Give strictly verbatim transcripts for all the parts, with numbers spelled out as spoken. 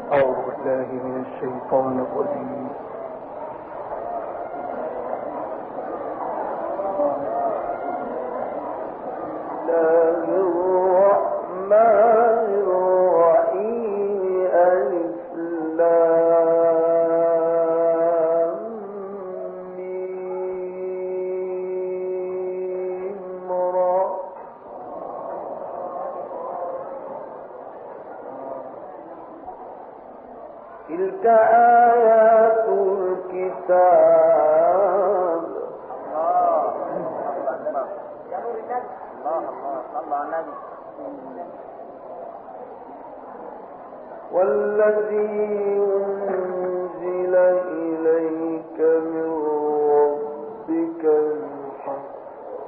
أعوذ بالله من الشيطان الرجيم. تلك آيات الكتاب. والذي أنزل إليك من ربك الحق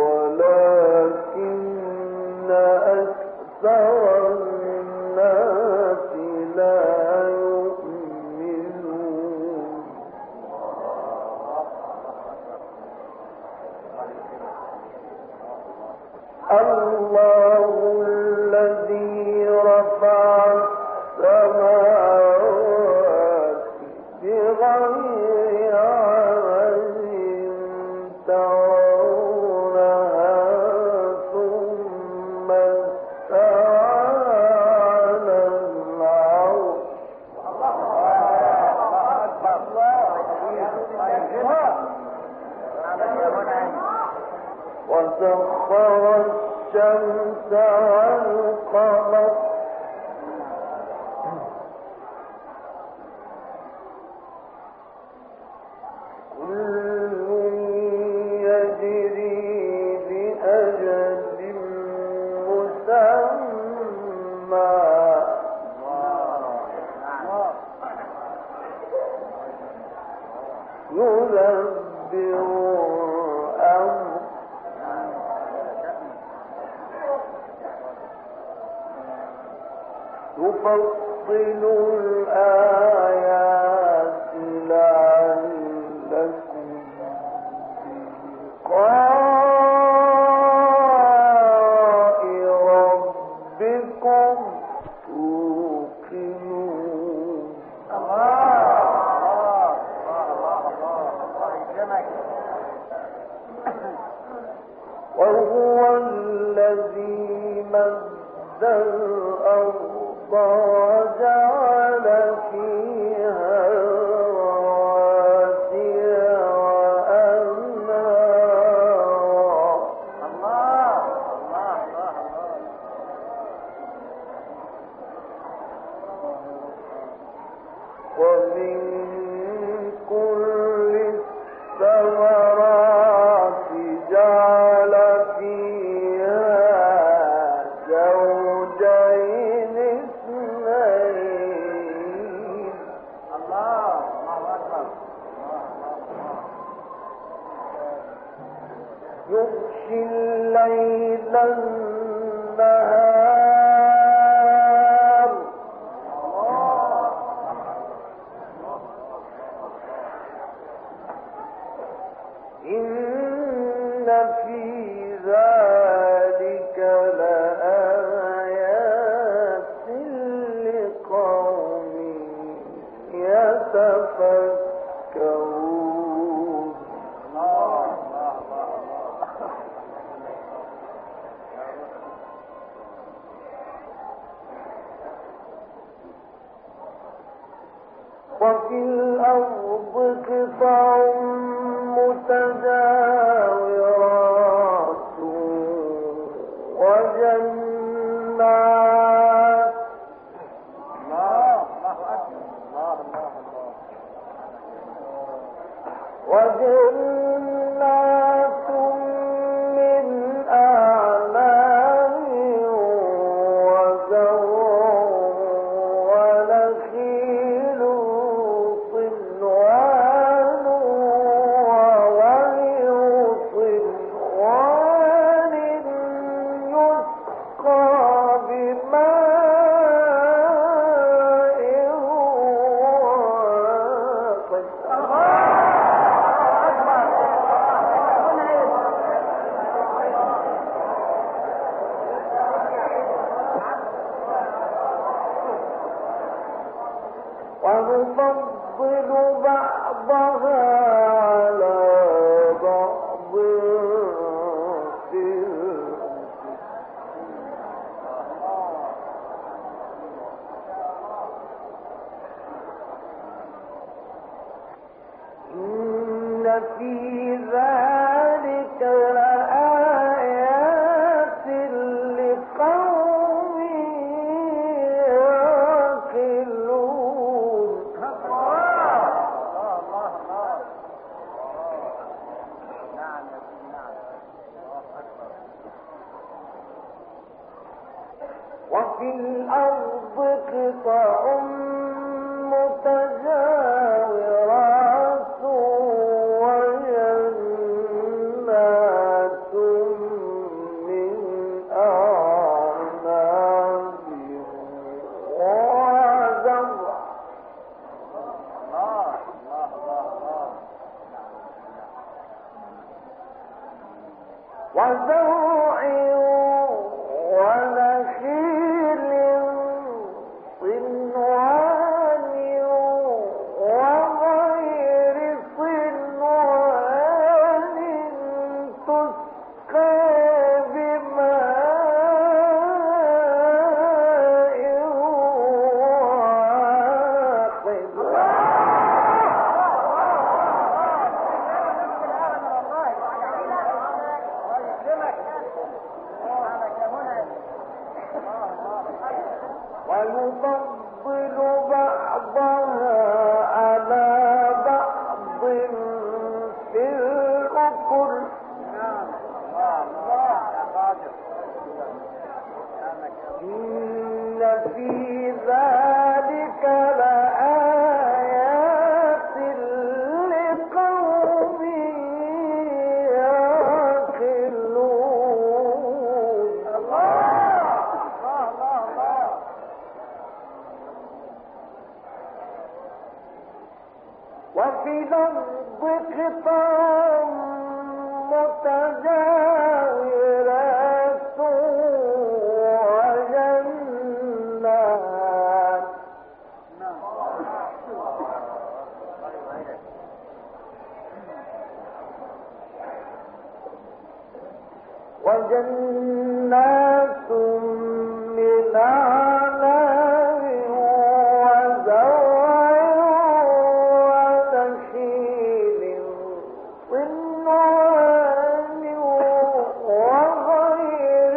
ولكن أكثر الناس لا الله الذي رفع السماوات بغير عمد ترونها ثم استوى على العرش وسخر الشمس والقمر كل يجري لأجل مسمى يدبر الأمر يفصل الآيات لعلكم بلقاء ربكم توقنون. وهو الذي مد الأرض وجعل فيها رواسي وأنهارا ومن كل الثمرات جعل فيها زوجين اثنين. يغشي الليل النهار إن في ذلك لآيات لقوم يتفكرون. وفي الأرض قطع متجاورات وجنات وجنات من أعناب وزرع ونخيل صنوان وغير صنوان يسقى بماء واحد. بعضها على بعض في إن في ذلك لآيات لقوم يعقلون. وفي الأرض قطع متجاورات وجنات من أعناب وزرع وزرع ونخيل صنوان وغير صنوان تسقى بماء واحد ويفضل بعضها على بعض في الأكل. إن في ذلك لآيات لقوم يعقلون. وفي الأرض قطع متجاورات وجنات وجنات من أعناب وزرع ونخيل صنوان وغير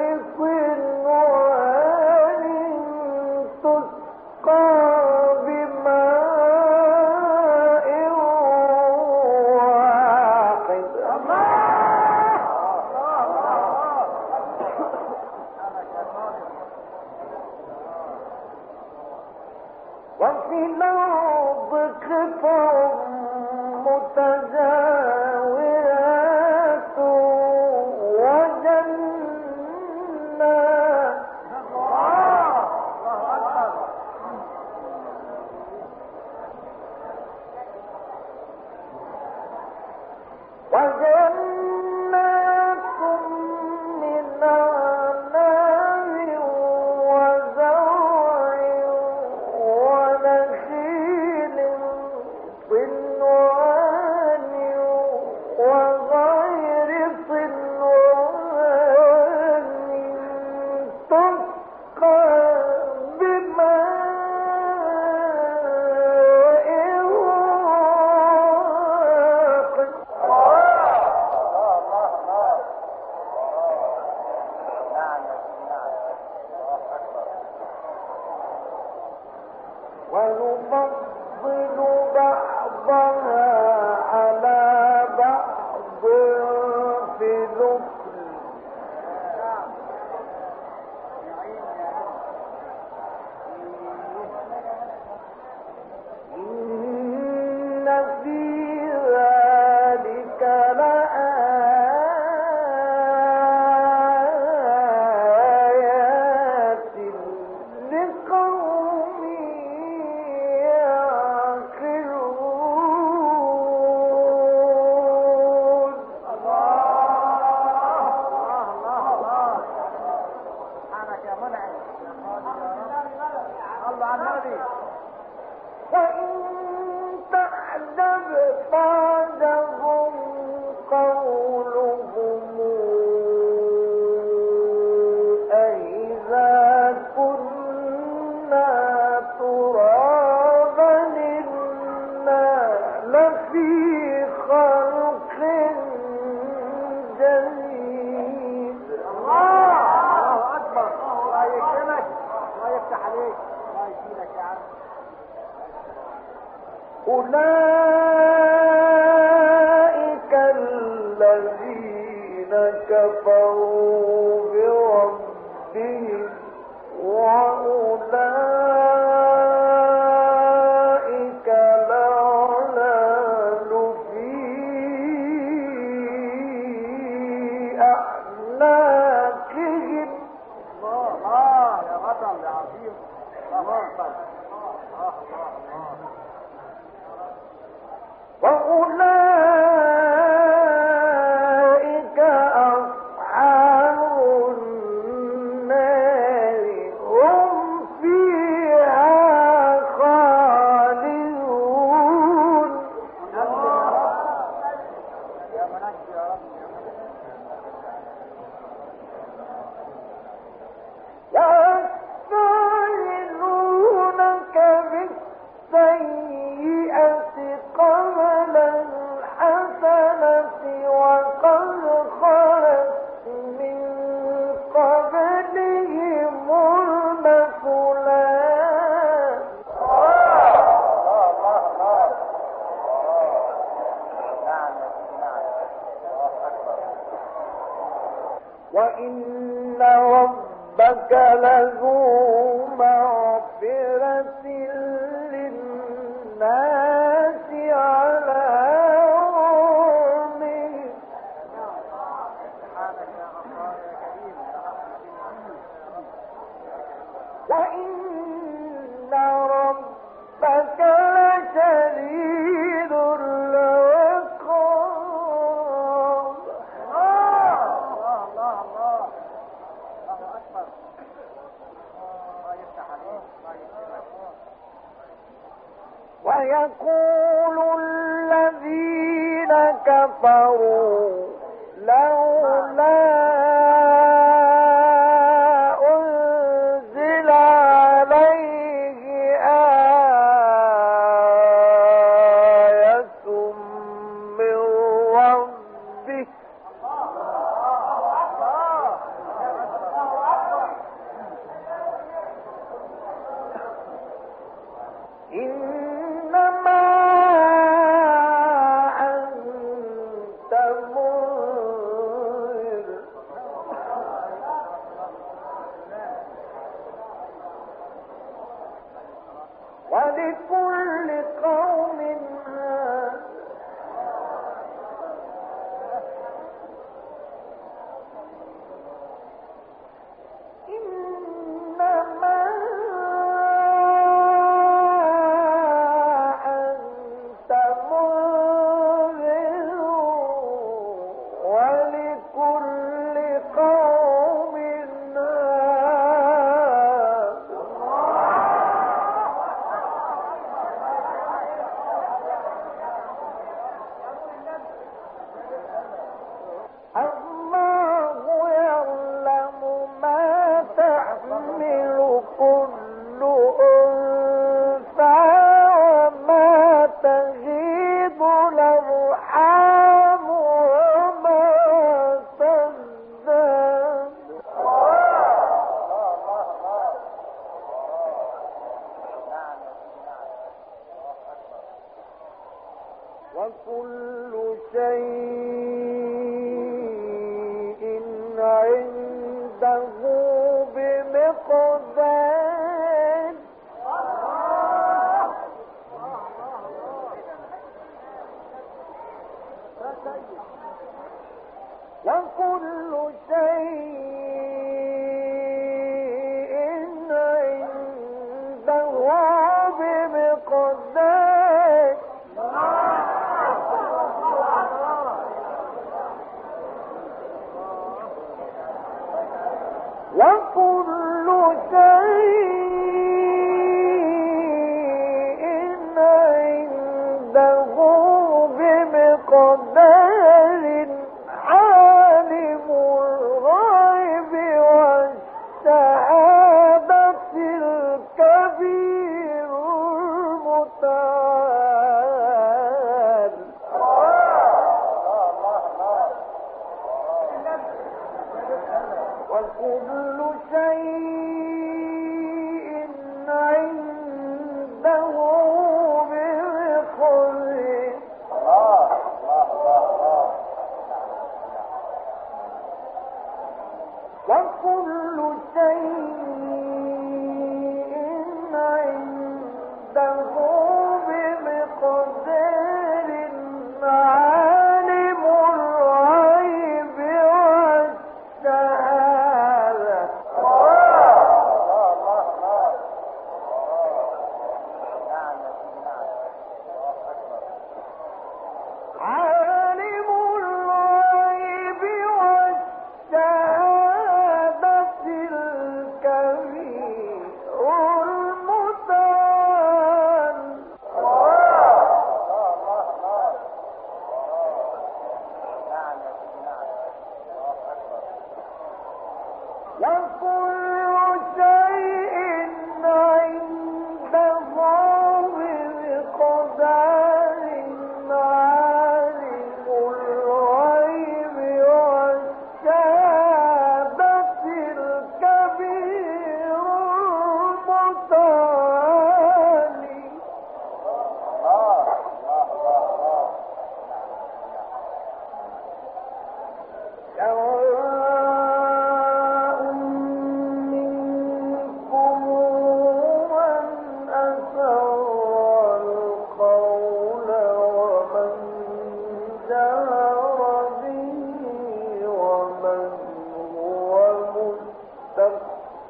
صنوان تسقى بماء واحد. وفي الأرض قطع متجاورات وجنات وجنات من أعناب وزرع ونخيل صنوان وغير صنوان تسقى بماء واحد. ونفضل بعضها على بعض في الأكل. إن في ذلك لآيات لقوم يعقلون. وإن تعجب بعدهم قولهم أإذا كنا ترابا إنا لفي خلق جديد. الله أكبر. الله يكرمك، الله يفتح عليك، الله يشيلك يا عم. أولئك الذين كفروا بربهم وأولئك الأغلال في أعناقهم. الله الله يا بطل يا عظيم. الله أكبر. الله الله الله. وأولئك أصحاب النار هم فيها خالدون. يا منجي يا رب يا منجي. يستعجلونك بالسيئة قبل الحسنة وقد خلت من قبلهم المثلات وإن ربك لذو مغفرة للناس على ظلمهم وإن ربك لشديد العقاب. الله الله الله. الله أكبر. الله يفتح عليك، الله يكرمك. ويقول الذين كفروا لولا أنزل عليه آية من ربه إنما أنت منذر ولكل قوم هاد إنما أنت منذر ولكل قوم هاد الله يعلم ما تحمل كل أنثى وما تغيض الأرحام وما تزداد وكل شيء عنده بمقدار وكل شيء عنده بمقدار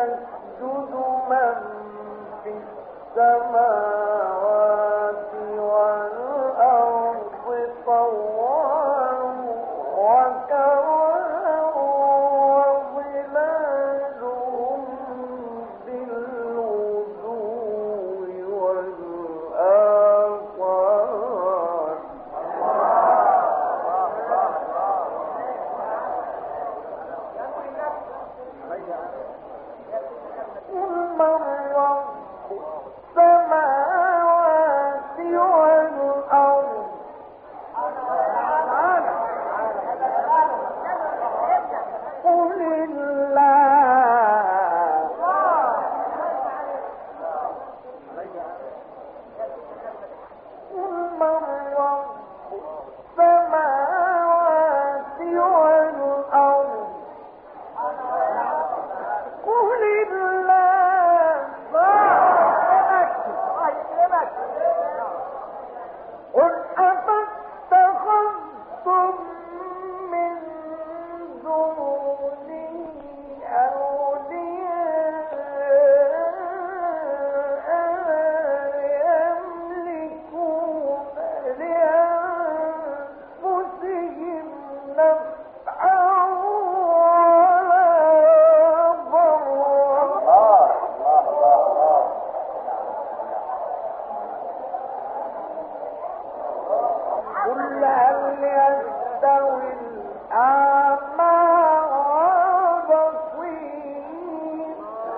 يسجد من في السماوات والأرض طوعا وكرها وظلالهم بالغدو والآصال قل من رب السماوات والأرض قل الله قل من رب السماوات والأرض قل الله قل أفاتخذتم من دونه أولياء يملكون لأنفسهم نفعا ولا ضرا قل هل يستوي الأعمى والبصير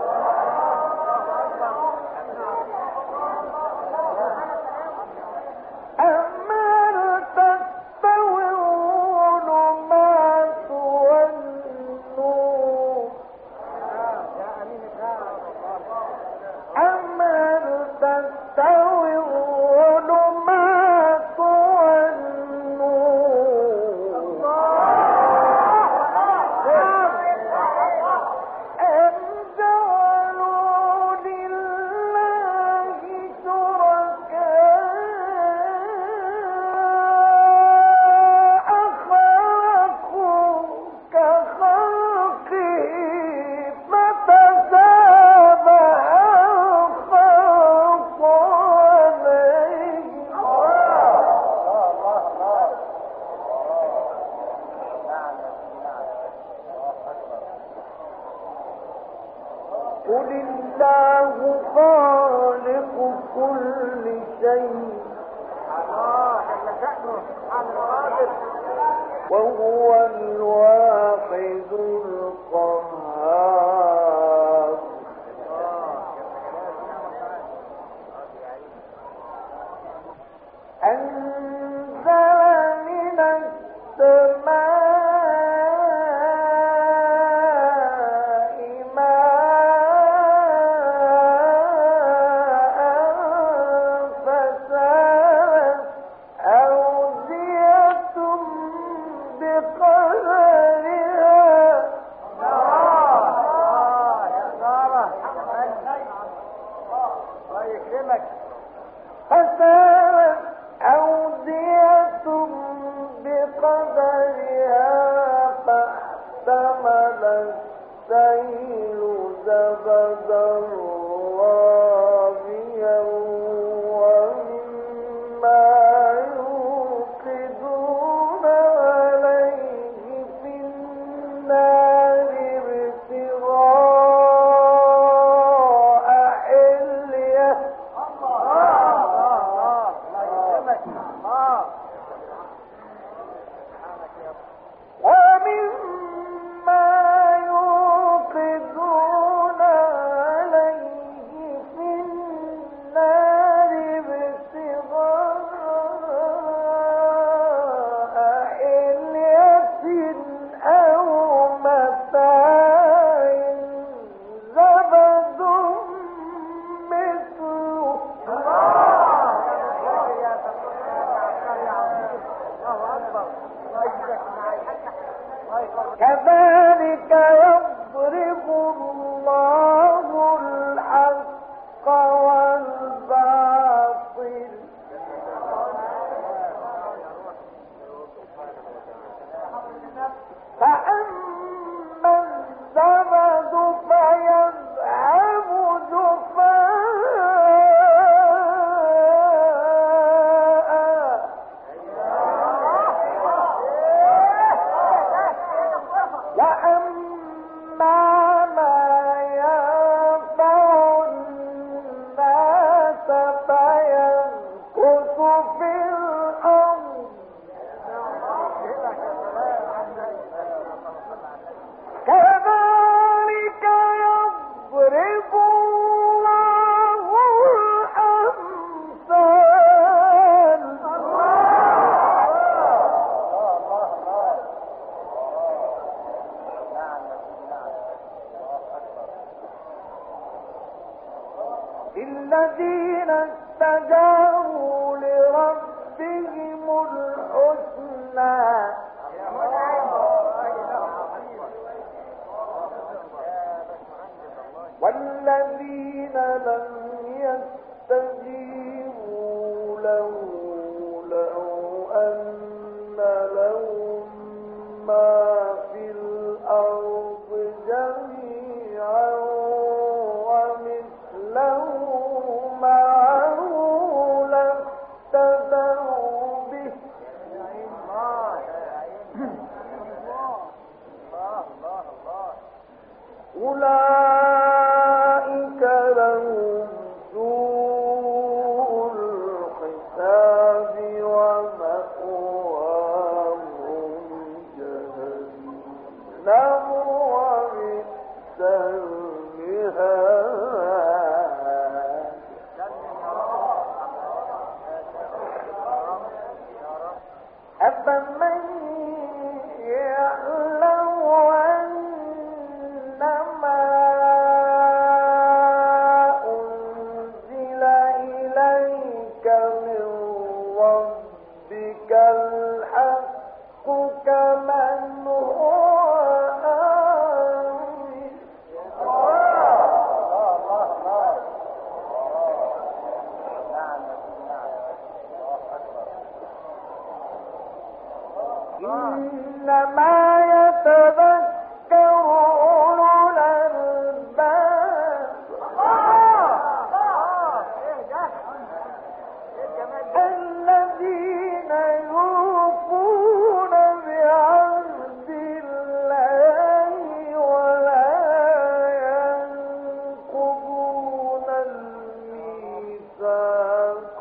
أما تستوي الظلمات والنور أما تستوي الظلمات والنور أم جعلوا لله شركاء خلقوا كخلقه فتشابه الخلق عليهم قل الله خالق كل شيء وهو الواحد القهار أنزل من السماء ماء فسالت أودية بقدرها يمكث في الأرض كذلك يضرب الله الأمثال للذين استجابوا لربهم الحسنى والذين لم يستجيبوا له لو أن لهم ما في الأرض جميعا ومثله معه لافتدوا به أولئك لهم سوء الحساب ومأواهم جهنم وبئس المهاد أفمن يعلم أنما أنزل إليك من ربك الحق كمن هو آمن إنما يتذكر أولو الألباب الذين يوفون بعهد الله ولا ينقضون الميثاق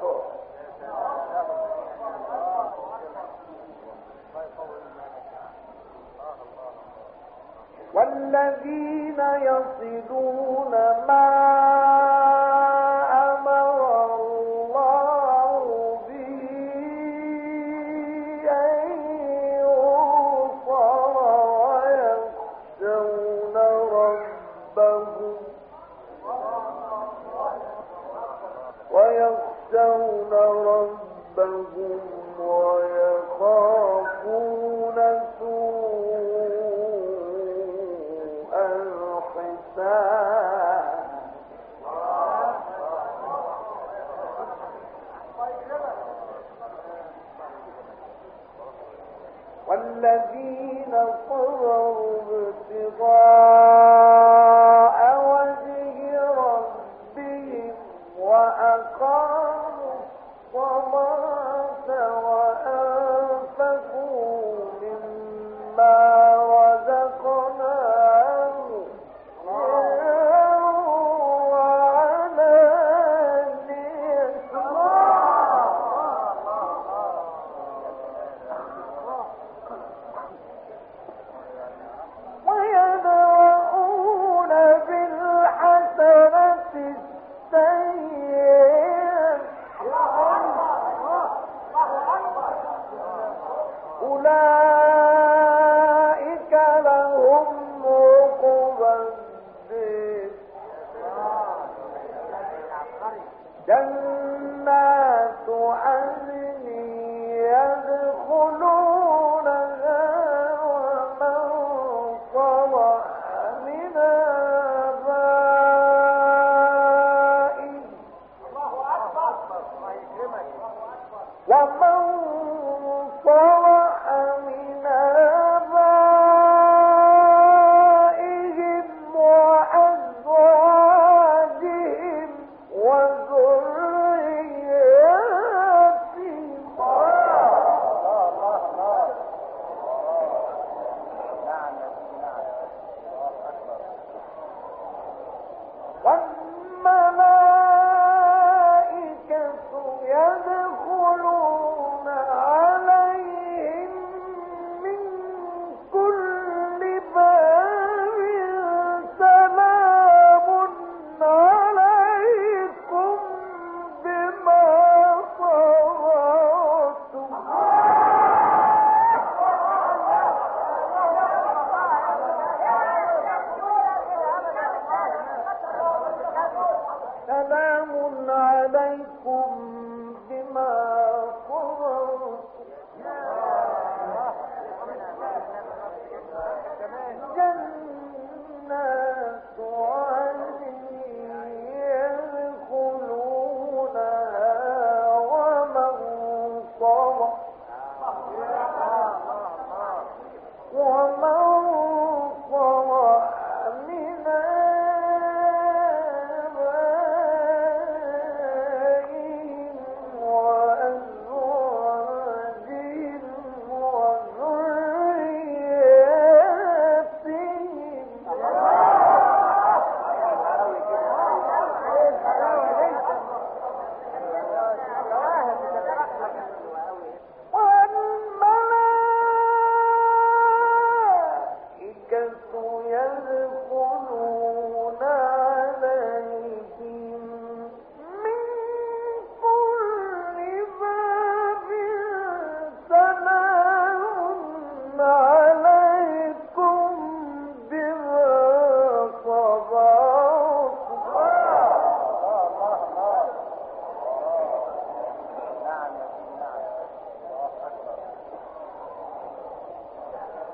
والذين يصلون ما أمر الله به أن يوصل ويخشون ربهم ويخشون ربهم ويخافون سوء الحساب والذين صبروا ابتغاء وجه ربهم وأقاموا الصلاة وأنفقوا مما رزقناهم ويدرؤون بالحسنة السيئة أولئك لهم عقبى الدين جنات عدن يدخلونها ومن صلح من آبائهم ومن صلح من آبائهم وأزواجهم وذرياتهم والملائكة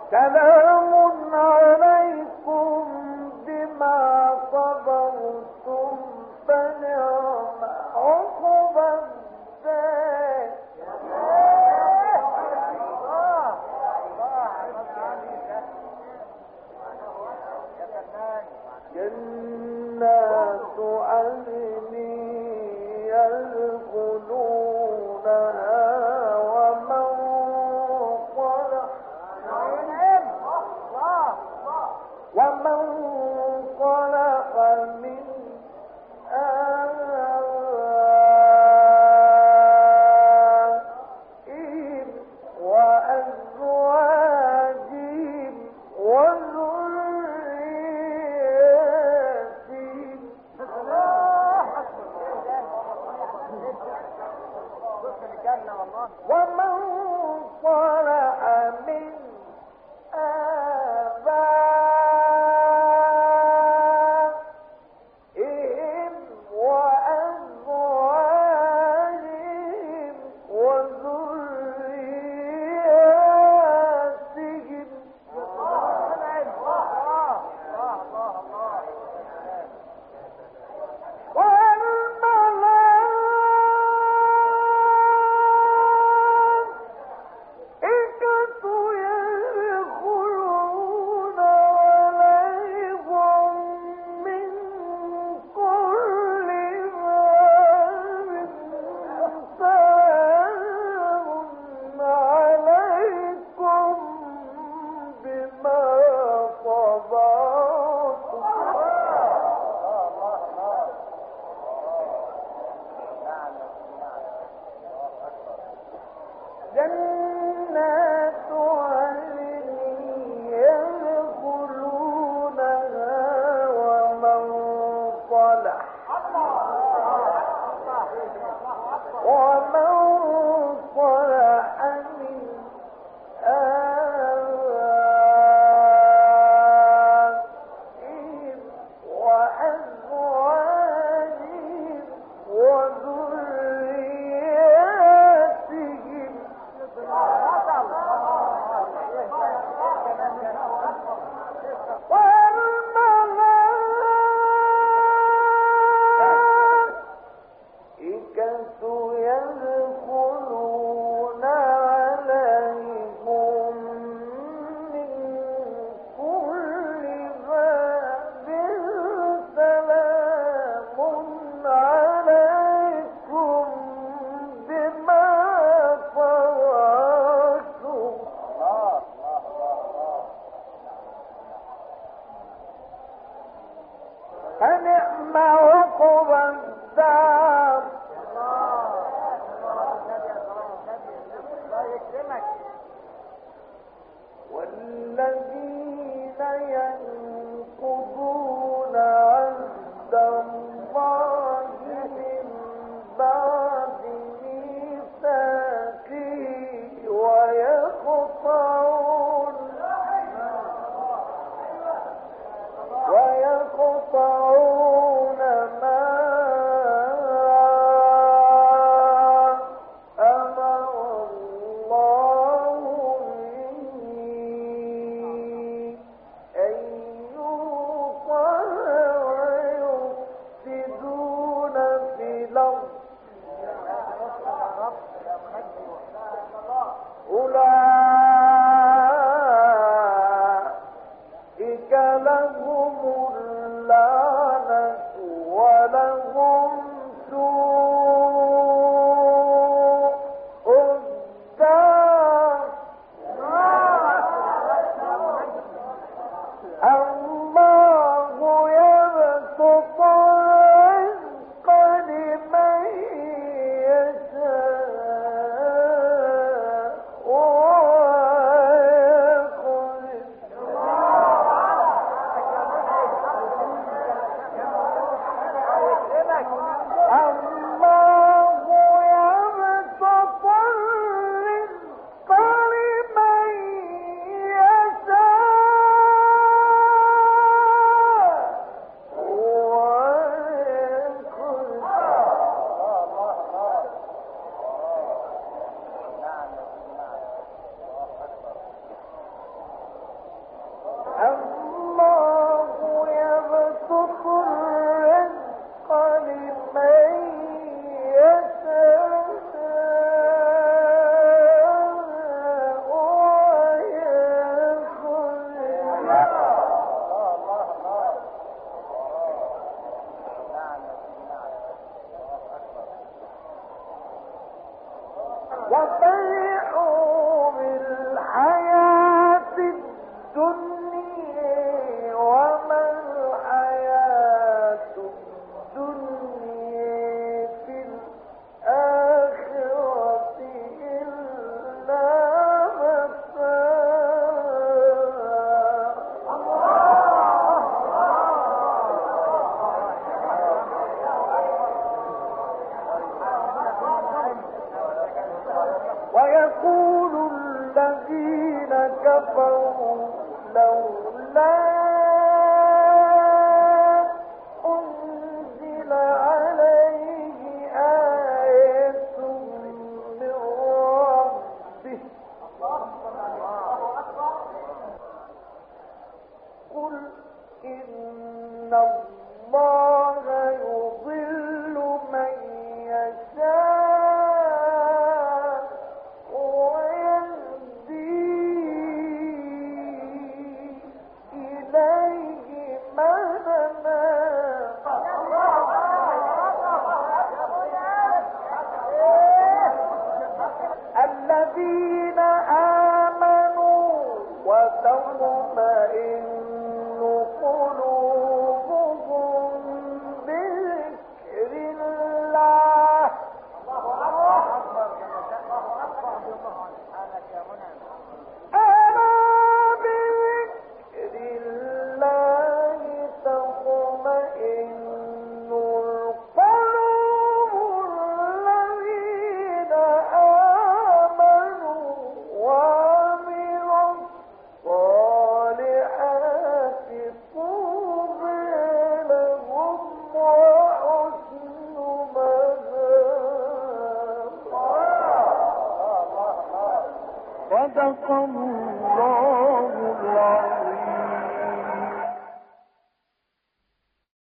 سلام عليكم بما صبرتم فنعم عقبى الدار. جنات عدن يدخلونها ومن صلح ومن صلح من آبائهم وأزواجهم وذرياتهم ومن صلح من آبائهم وأزواجهم وذرياتهم جنات عدن يدخلونها ومن صلح ومن صلح من آبائهم وأزواجهم وذرياتهم والملائكة يدخلون عليهم من كل باب سلام عليكم بما صبرتم فنعم عقبى الدار. والذين ينقضون عهد الله من بعد ميثاقه ويقطعون ويقطعون ما أمر الله به أن يوصل ويفسدون في الأرض أولئك لهم اللعنة ولهم سوء الدار. الله يبسط الرزق لمن يشاء ويقدر وفرحوا بالحياة الدنيا وما الحياة الدنيا في الآخرة إلا ويقول الذين كفروا لولا أنزل عليه آية من ربه قل إن الله يضل من يشاء ويهدي إليه من أناب الذين آمنوا وتطمئن قلوبهم بذكر الله ألا بذكر الله تطمئن القلوب الذين آمنوا وعملوا الصالحات طوبى لهم وحسن مآب. صدق الله